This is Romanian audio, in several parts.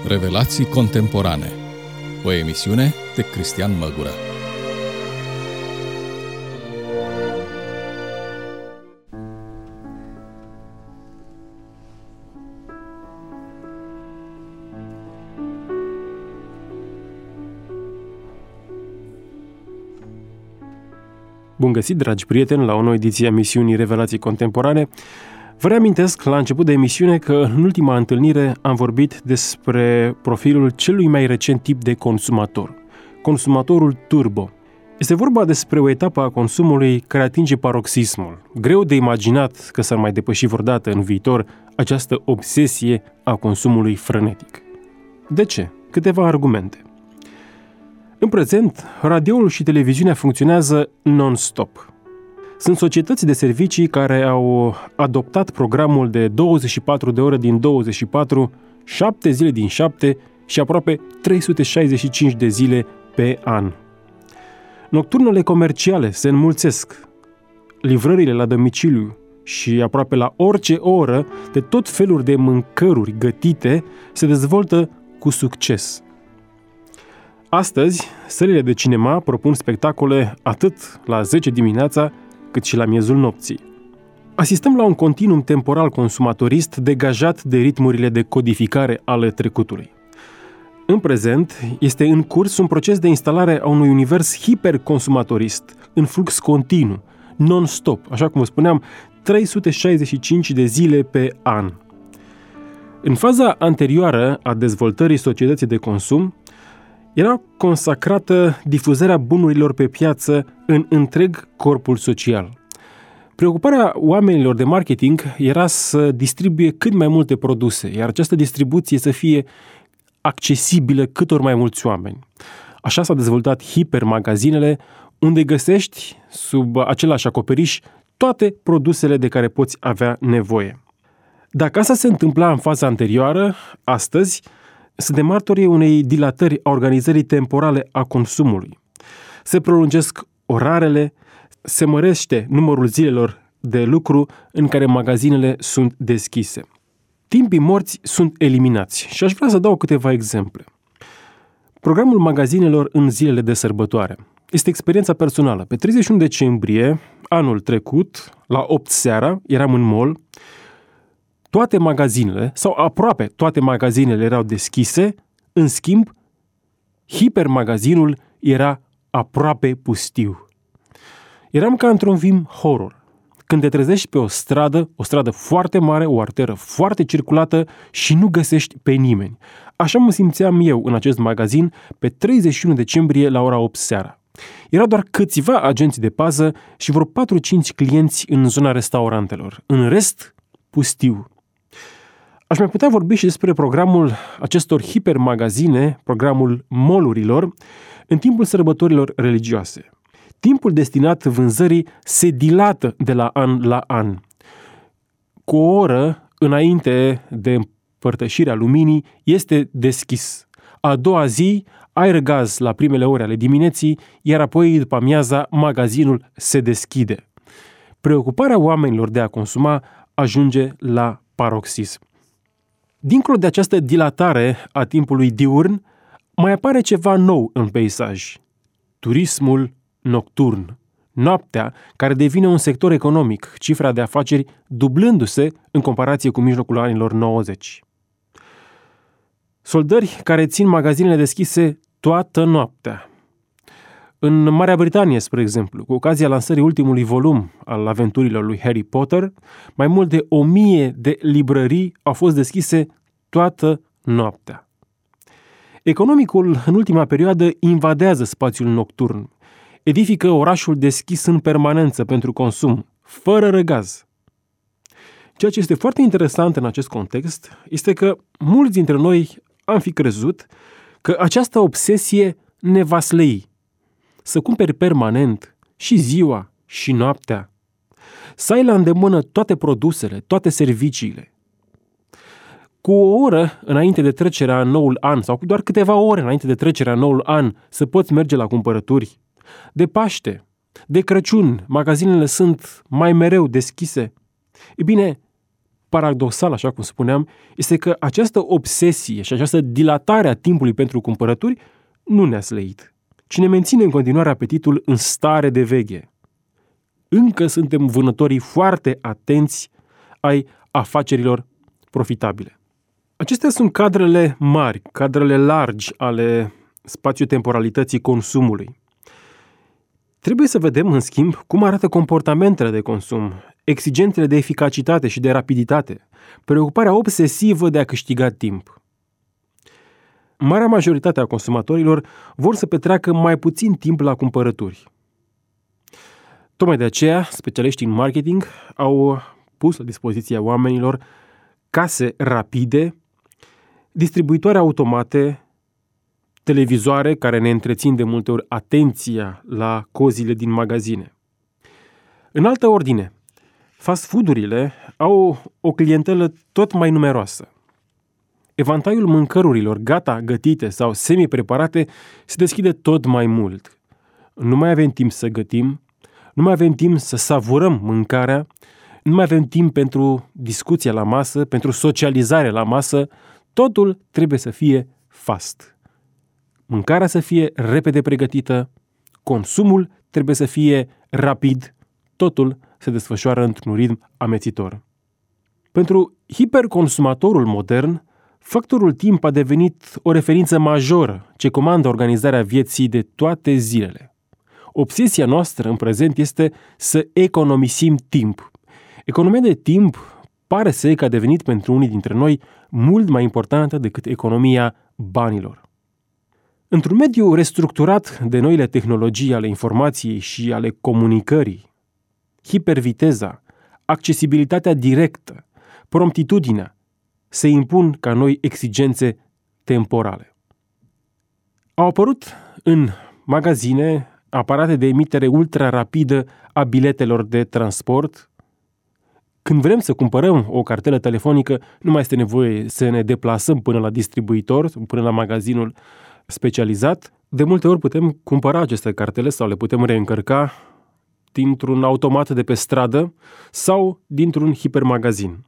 Revelații contemporane. O emisiune de Cristian Măgură. Bun găsit, dragi prieteni, la o nouă ediție a emisiunii Revelații Contemporane. Vă reamintesc la început de emisiune că în ultima întâlnire am vorbit despre profilul celui mai recent tip de consumator, consumatorul turbo. Este vorba despre o etapă a consumului care atinge paroxismul. Greu de imaginat că s-ar mai depăși vreodată în viitor această obsesie a consumului frenetic. De ce? Câteva argumente. În prezent, radioul și televiziunea funcționează non-stop. Sunt societăți de servicii care au adoptat programul de 24 de ore din 24, 7 zile din 7 și aproape 365 de zile pe an. Nocturnele comerciale se înmulțesc. Livrările la domiciliu și aproape la orice oră de tot felul de mâncăruri gătite se dezvoltă cu succes. Astăzi, sălile de cinema propun spectacole atât la 10 dimineața, cât și la miezul nopții. Asistăm la un continuum temporal consumatorist degajat de ritmurile de codificare ale trecutului. În prezent, este în curs un proces de instalare a unui univers hiperconsumatorist, în flux continuu, non-stop, așa cum vă spuneam, 365 de zile pe an. În faza anterioară a dezvoltării societății de consum, era consacrată difuzarea bunurilor pe piață în întreg corpul social. Preocuparea oamenilor de marketing era să distribuie cât mai multe produse, iar această distribuție să fie accesibilă câtor mai mulți oameni. Așa s-au dezvoltat hipermagazinele, unde găsești, sub același acoperiș, toate produsele de care poți avea nevoie. Dacă asta se întâmpla în faza anterioară, astăzi, suntem martorii unei dilatări a organizării temporale a consumului. Se prelungesc orarele, se mărește numărul zilelor de lucru în care magazinele sunt deschise. Timpii morți sunt eliminați și aș vrea să dau câteva exemple. Programul magazinelor în zilele de sărbătoare este experiența personală. Pe 31 decembrie, anul trecut, la 8 seara, eram în mall. Toate magazinele, sau aproape toate magazinele erau deschise, în schimb, hipermagazinul era aproape pustiu. Eram ca într-un film horror. Când te trezești pe o stradă foarte mare, o arteră foarte circulată și nu găsești pe nimeni. Așa mă simțeam eu în acest magazin pe 31 decembrie la ora 8 seara. Erau doar câțiva agenți de pază și vreo 4-5 clienți în zona restaurantelor. În rest, pustiu. Aș mai putea vorbi și despre programul acestor hipermagazine, programul mall-urilor, în timpul sărbătorilor religioase. Timpul destinat vânzării se dilată de la an la an. Cu o oră înainte de împărtășirea luminii este deschis. A doua zi ai răgaz la primele ore ale dimineții, iar apoi după amiaza magazinul se deschide. Preocuparea oamenilor de a consuma ajunge la paroxism. Dincolo de această dilatare a timpului diurn, mai apare ceva nou în peisaj. Turismul nocturn. Noaptea, care devine un sector economic, cifra de afaceri dublându-se în comparație cu mijlocul anilor 90. Soldări care țin magazinele deschise toată noaptea. În Marea Britanie, spre exemplu, cu ocazia lansării ultimului volum al aventurilor lui Harry Potter, mai mult de 1000 de librării au fost deschise toată noaptea. Economicul, în ultima perioadă, invadează spațiul nocturn. Edifică orașul deschis în permanență pentru consum, fără răgaz. Ceea ce este foarte interesant în acest context este că mulți dintre noi am fi crezut că această obsesie ne va slăi. Să cumperi permanent și ziua și noaptea. Să ai la îndemână toate produsele, toate serviciile. Cu o oră înainte de trecerea în noul an sau cu doar câteva ore înainte de trecerea în noul an să poți merge la cumpărături. De Paște, de Crăciun, magazinele sunt mai mereu deschise. E bine, paradoxal, așa cum spuneam, este că această obsesie și această dilatare a timpului pentru cumpărături nu ne-a slăit, ci ne menține în continuare apetitul în stare de veche. Încă suntem vânătorii foarte atenți ai afacerilor profitabile. Acestea sunt cadrele mari, cadrele largi ale spațiotemporalității consumului. Trebuie să vedem, în schimb, cum arată comportamentele de consum, exigențele de eficacitate și de rapiditate, preocuparea obsesivă de a câștiga timp. Marea majoritate a consumatorilor vor să petreacă mai puțin timp la cumpărături. Tocmai de aceea, specialiștii în marketing au pus la dispoziția oamenilor case rapide, distribuitoare automate, televizoare care ne întrețin de multe ori atenția la cozile din magazine. În altă ordine, fast food-urile au o clientelă tot mai numeroasă. Evantaiul mâncărurilor gata gătite sau semi-preparate se deschide tot mai mult. Nu mai avem timp să gătim, nu mai avem timp să savurăm mâncarea, nu mai avem timp pentru discuția la masă, pentru socializare la masă, totul trebuie să fie fast. Mâncarea să fie repede pregătită, consumul trebuie să fie rapid, totul se desfășoară într-un ritm amețitor. Pentru hiperconsumatorul modern, factorul timp a devenit o referință majoră ce comandă organizarea vieții de toate zilele. Obsesia noastră în prezent este să economisim timp. Economia de timp pare să că a devenit pentru unii dintre noi mult mai importantă decât economia banilor. Într-un mediu restructurat de noile tehnologii ale informației și ale comunicării, hiperviteza, accesibilitatea directă, promptitudinea se impun ca noi exigențe temporale. Au apărut în magazine aparate de emitere ultra-rapidă a biletelor de transport. Când vrem să cumpărăm o cartelă telefonică, nu mai este nevoie să ne deplasăm până la distribuitor, până la magazinul specializat. De multe ori putem cumpăra aceste cartele sau le putem reîncărca dintr-un automat de pe stradă sau dintr-un hipermagazin.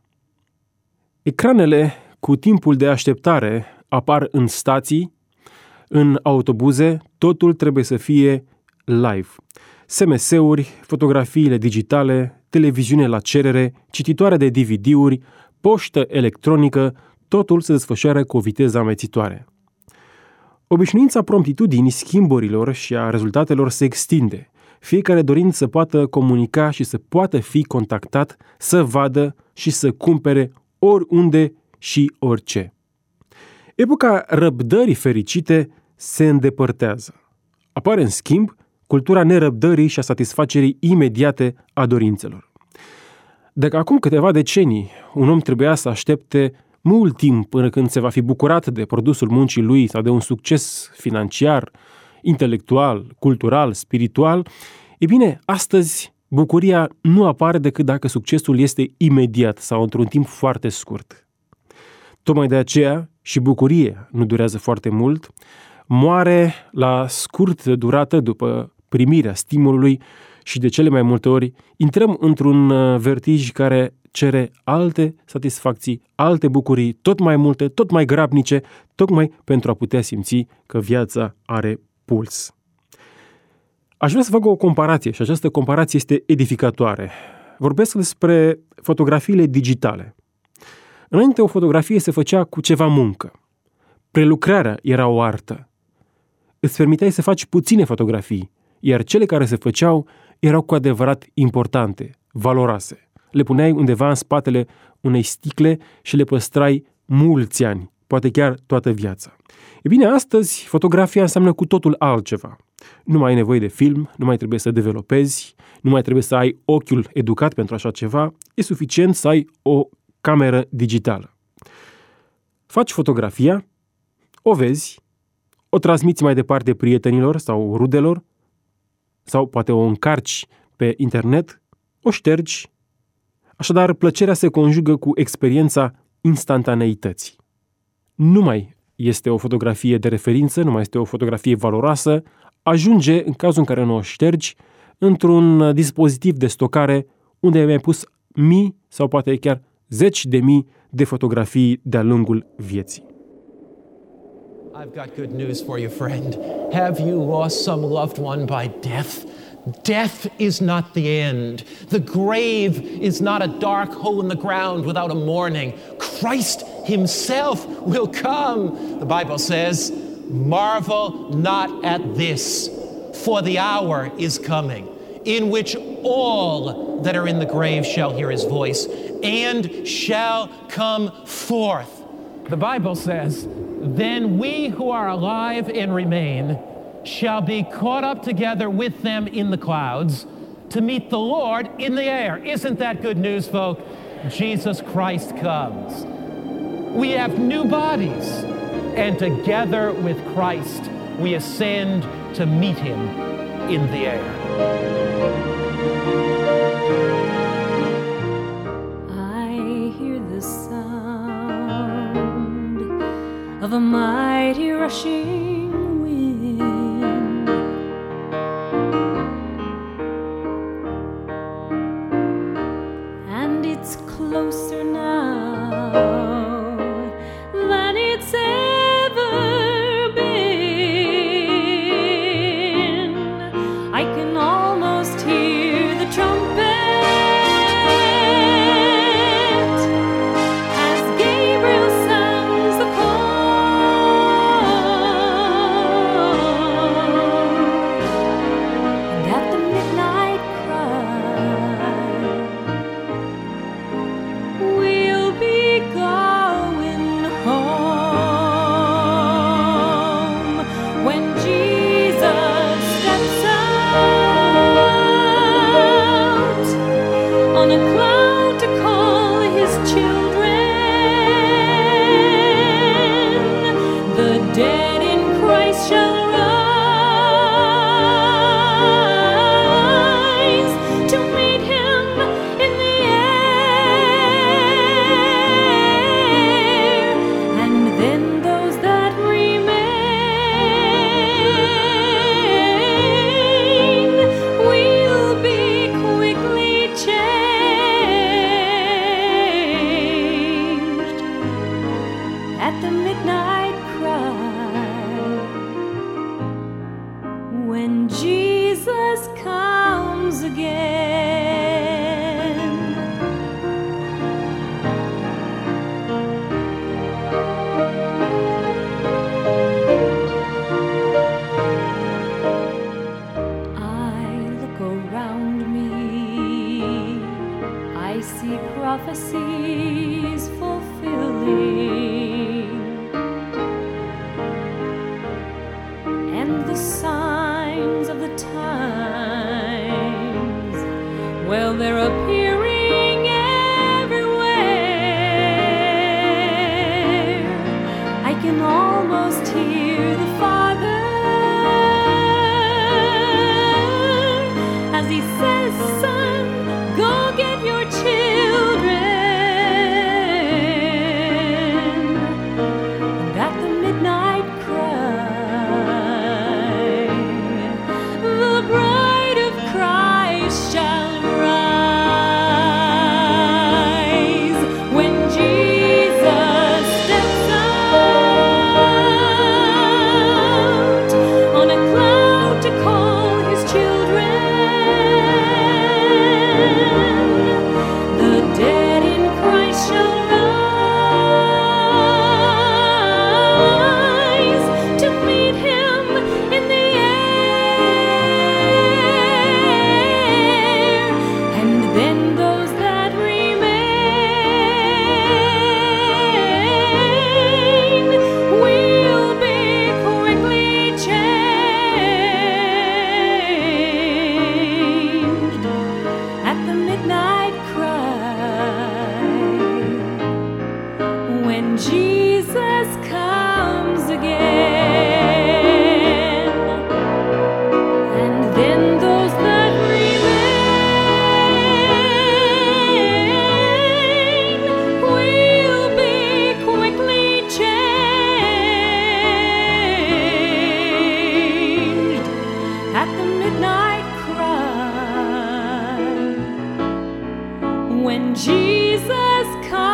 Ecranele cu timpul de așteptare apar în stații, în autobuze, totul trebuie să fie live. SMS-uri, fotografiile digitale, televiziune la cerere, cititoare de DVD-uri, poștă electronică, totul se desfășoară cu o viteză amețitoare. Obișnuința promptitudinii schimburilor și a rezultatelor se extinde, fiecare dorind să poată comunica și să poată fi contactat, să vadă și să cumpere oriunde și orice. Epoca răbdării fericite se îndepărtează. Apare, în schimb, cultura nerăbdării și a satisfacerii imediate a dorințelor. Dacă acum câteva decenii un om trebuia să aștepte mult timp până când se va fi bucurat de produsul muncii lui sau de un succes financiar, intelectual, cultural, spiritual, e bine, astăzi bucuria nu apare decât dacă succesul este imediat sau într-un timp foarte scurt. Tocmai de aceea și bucuria nu durează foarte mult, moare la scurt durată după primirea stimulului și de cele mai multe ori intrăm într-un vertij care cere alte satisfacții, alte bucurii, tot mai multe, tot mai grabnice, tocmai pentru a putea simți că viața are puls. Aș vrea să fac o comparație și această comparație este edificatoare. Vorbesc despre fotografiile digitale. Înainte o fotografie se făcea cu ceva muncă. Prelucrarea era o artă. Îți permiteai să faci puține fotografii, iar cele care se făceau erau cu adevărat importante, valoroase. Le puneai undeva în spatele unei sticle și le păstrai mulți ani, poate chiar toată viața. E bine, astăzi fotografia înseamnă cu totul altceva. Nu mai ai nevoie de film, nu mai trebuie să developezi, nu mai trebuie să ai ochiul educat pentru așa ceva, e suficient să ai o cameră digitală. Faci fotografia, o vezi, o transmiți mai departe prietenilor sau rudelor, sau poate o încarci pe internet, o ștergi. Așadar, plăcerea se conjugă cu experiența instantaneității. Nu mai este o fotografie de referință, nu mai este o fotografie valoroasă, ajunge, în cazul în care nu o ștergi, într-un dispozitiv de stocare unde ai mai pus mii sau poate chiar zeci de mii de fotografii de-a lungul vieții. I've got good news for you, friend. Have you lost some loved one by death? Death is not the end. The grave is not a dark hole in the ground without a mourning. Christ himself will come. The Bible says, marvel not at this, for the hour is coming, in which all that are in the grave shall hear his voice and shall come forth. The Bible says, then we who are alive and remain shall be caught up together with them in the clouds to meet the Lord in the air. Isn't that good news, folk? Jesus Christ comes. We have new bodies, and together with Christ, we ascend to meet him in the air. I hear the sound of a mighty rushing wind, and it's closer now than it's ever been. I can almost hear the trumpet as Gabriel sounds the call, and at the midnight cry, we'll be going home when Jesus steps out on a cloud to call his children. The dead in Christ shall rise to meet him in the air, and then those that remain will be quickly changed at the midnight cry when Jesus comes again. I look around me, I see prophecies fulfilling, and the signs of the times, well, they're appearing everywhere. I can almost hear the Father as he says, son, go get your children. And at the midnight cry, the bride of Christ shall rise when Jesus steps out on a cloud to call his children. The dead in Christ shall rise to meet him in the air, and then those that remain will be quickly changed at the midnight cry when Jesus comes again, and then those that remain will be quickly changed at the midnight cry when Jesus comes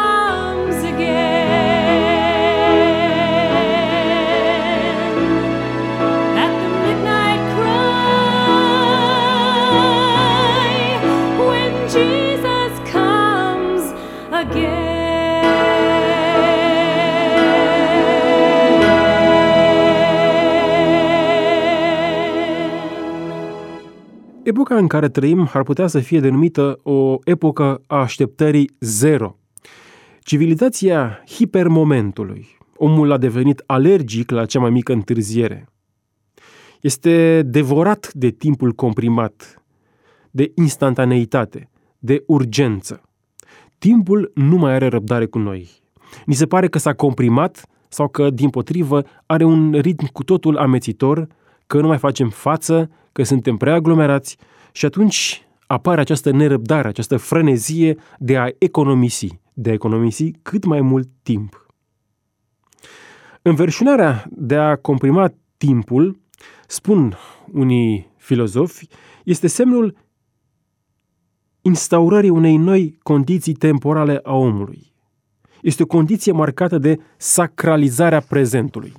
Epoca în care trăim ar putea să fie denumită o epocă a așteptării zero. Civilizația hipermomentului. Omul a devenit alergic la cea mai mică întârziere. Este devorat de timpul comprimat, de instantaneitate, de urgență. Timpul nu mai are răbdare cu noi. Ni se pare că s-a comprimat sau că, dimpotrivă, are un ritm cu totul amețitor, că nu mai facem față, că suntem prea aglomerați și atunci apare această nerăbdare, această frenezie de a economisi cât mai mult timp. Înverșunarea de a comprima timpul, spun unii filozofi, este semnul instaurării unei noi condiții temporale a omului. Este o condiție marcată de sacralizarea prezentului.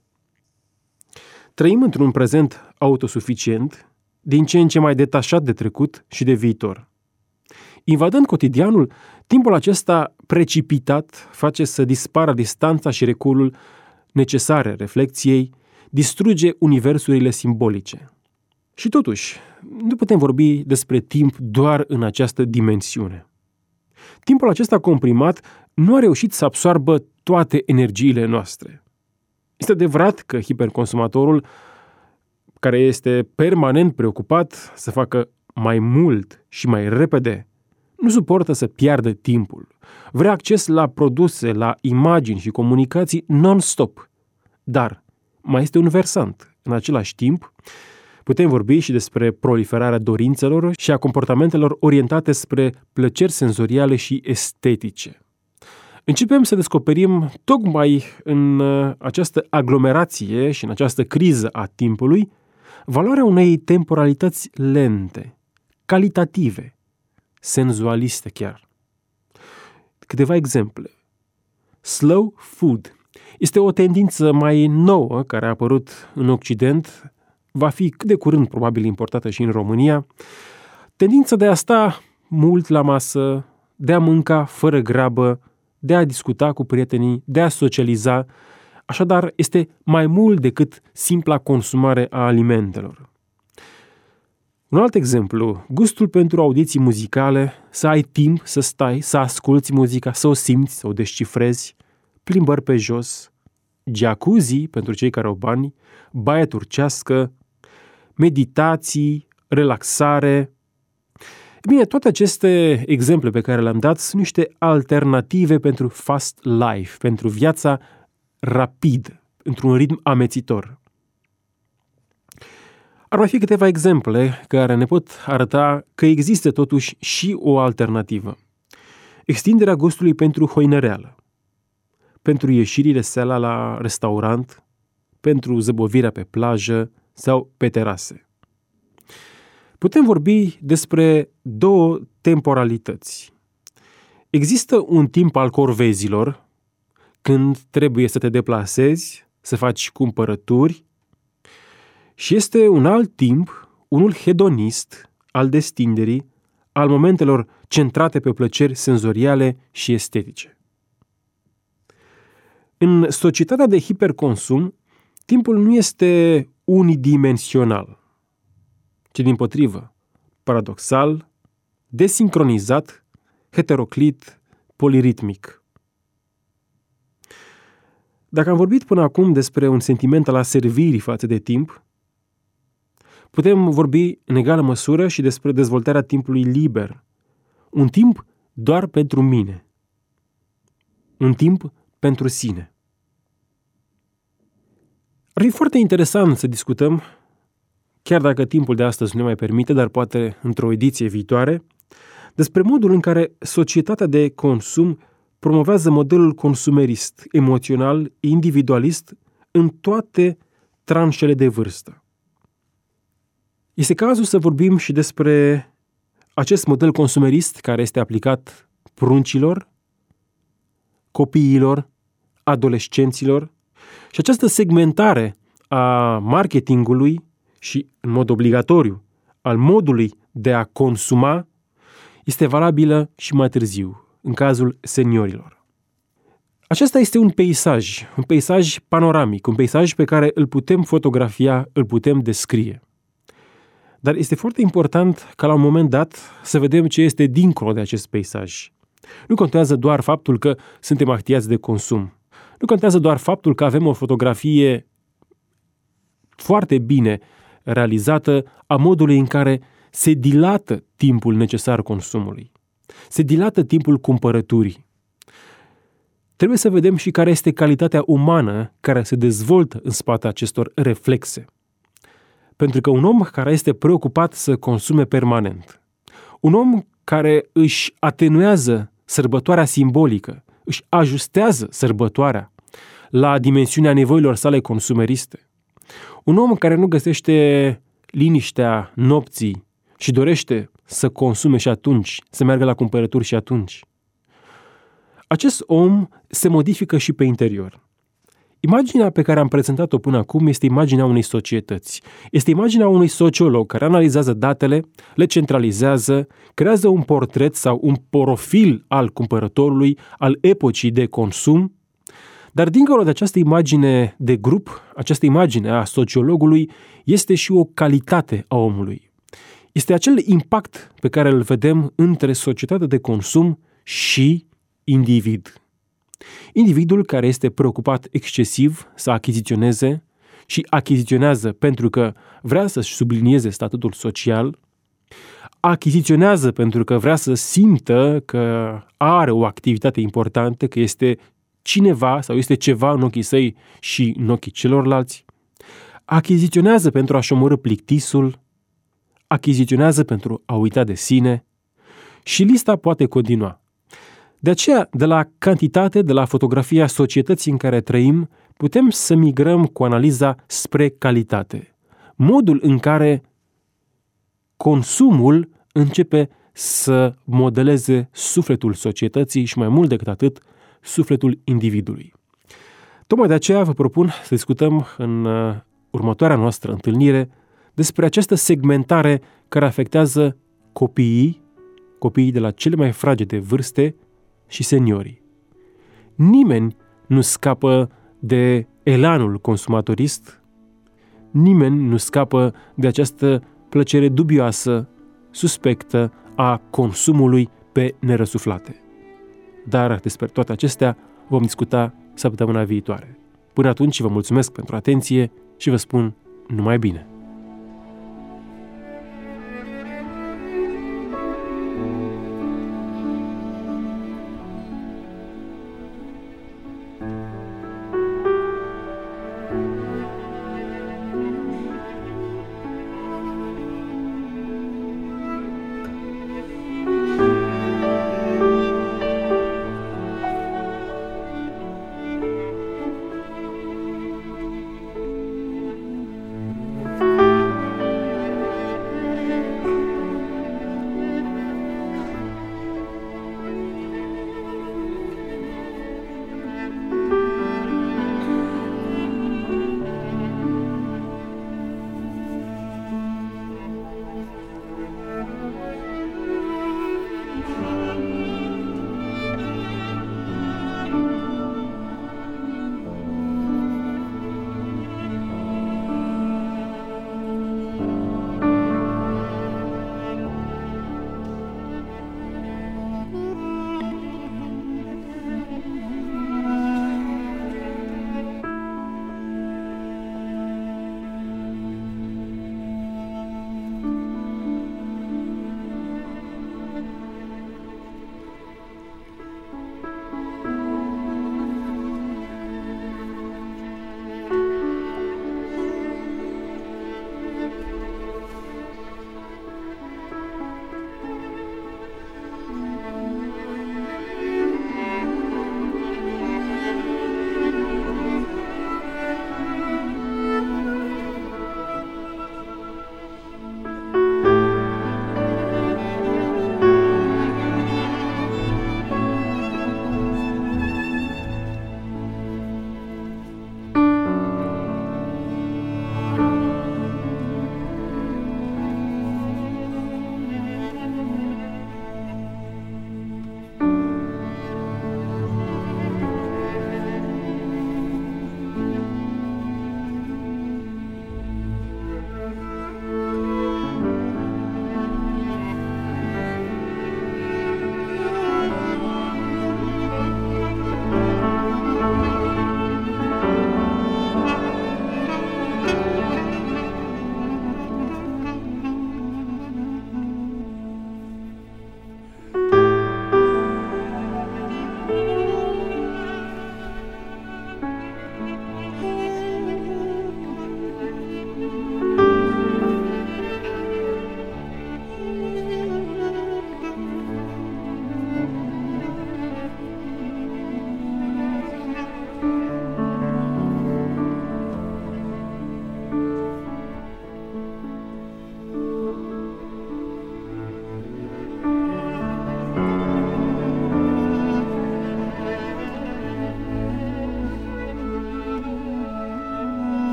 Trăim într-un prezent autosuficient, din ce în ce mai detașat de trecut și de viitor. Invadând cotidianul, timpul acesta precipitat face să dispară distanța și reculul necesare reflecției, distruge universurile simbolice. Și totuși, nu putem vorbi despre timp doar în această dimensiune. Timpul acesta comprimat nu a reușit să absoarbă toate energiile noastre. Este adevărat că hiperconsumatorul, care este permanent preocupat să facă mai mult și mai repede, nu suportă să piardă timpul. Vrea acces la produse, la imagini și comunicații non-stop. Dar mai este un versant. În același timp, putem vorbi și despre proliferarea dorințelor și a comportamentelor orientate spre plăceri senzoriale și estetice. Începem să descoperim tocmai în această aglomerație și în această criză a timpului valoarea unei temporalități lente, calitative, senzualiste chiar. Câteva exemple. Slow food este o tendință mai nouă care a apărut în Occident, va fi cât de curând probabil importată și în România. Tendința de a sta mult la masă, de a mânca fără grabă, de a discuta cu prietenii, de a socializa, așadar este mai mult decât simpla consumare a alimentelor. Un alt exemplu, gustul pentru audiții muzicale, să ai timp să stai, să asculți muzica, să o simți, să o descifrezi, plimbări pe jos, jacuzzi pentru cei care au bani, baie turcească, meditații, relaxare. Bine, toate aceste exemple pe care le-am dat sunt niște alternative pentru fast life, pentru viața rapidă, într-un ritm amețitor. Ar mai fi câteva exemple care ne pot arăta că există totuși și o alternativă. Extinderea gustului pentru hoinăreală, pentru ieșirile seara la restaurant, pentru zăbovirea pe plajă sau pe terase. Putem vorbi despre două temporalități. Există un timp al corvezilor, când trebuie să te deplasezi, să faci cumpărături, și este un alt timp, unul hedonist, al destinderii, al momentelor centrate pe plăceri senzoriale și estetice. În societatea de hiperconsum, timpul nu este unidimensional, ci dimpotrivă, paradoxal, desincronizat, heteroclit, poliritmic. Dacă am vorbit până acum despre un sentiment al aservirii față de timp, putem vorbi în egală măsură și despre dezvoltarea timpului liber. Un timp doar pentru mine. Un timp pentru sine. Ar fi foarte interesant să discutăm, chiar dacă timpul de astăzi nu ne mai permite, dar poate într-o ediție viitoare, despre modul în care societatea de consum promovează modelul consumerist, emoțional, individualist în toate tranșele de vârstă. Este cazul să vorbim și despre acest model consumerist care este aplicat pruncilor, copiilor, adolescenților și această segmentare a marketingului și, în mod obligatoriu, al modului de a consuma este valabilă și mai târziu, în cazul seniorilor. Acesta este un peisaj panoramic, un peisaj pe care îl putem fotografia, îl putem descrie. Dar este foarte important ca la un moment dat să vedem ce este dincolo de acest peisaj. Nu contează doar faptul că suntem actiați de consum. Nu contează doar faptul că avem o fotografie foarte bine realizată a modului în care se dilată timpul necesar consumului. Se dilată timpul cumpărăturii. Trebuie să vedem și care este calitatea umană care se dezvoltă în spatele acestor reflexe. Pentru că un om care este preocupat să consume permanent, un om care își atenuează sărbătoarea simbolică, își ajustează sărbătoarea la dimensiunea nevoilor sale consumeriste, un om care nu găsește liniștea nopții și dorește să consume și atunci, să meargă la cumpărături și atunci, acest om se modifică și pe interior. Imaginea pe care am prezentat-o până acum este imaginea unei societăți. Este imaginea unui sociolog care analizează datele, le centralizează, creează un portret sau un profil al cumpărătorului, al epocii de consum, dar dincolo de această imagine de grup, această imagine a sociologului este și o calitate a omului. Este acel impact pe care îl vedem între societatea de consum și individ. Individul care este preocupat excesiv să achiziționeze și achiziționează pentru că vrea să-și sublinieze statutul social, achiziționează pentru că vrea să simtă că are o activitate importantă, că este cineva sau este ceva în ochii săi și în ochii celorlalți, achiziționează pentru a-și omorî plictisul, achiziționează pentru a uita de sine și lista poate continua. De aceea, de la cantitate, de la fotografia societății în care trăim, putem să migrăm cu analiza spre calitate. Modul în care consumul începe să modeleze sufletul societății și, mai mult decât atât, sufletul individului. Tocmai de aceea vă propun să discutăm în următoarea noastră întâlnire despre această segmentare care afectează copiii de la cele mai fragede vârste și seniorii. Nimeni nu scapă de elanul consumatorist, nimeni nu scapă de această plăcere dubioasă, suspectă a consumului pe nerăsuflate. Dar despre toate acestea vom discuta săptămâna viitoare. Până atunci vă mulțumesc pentru atenție și vă spun numai bine!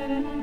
friend.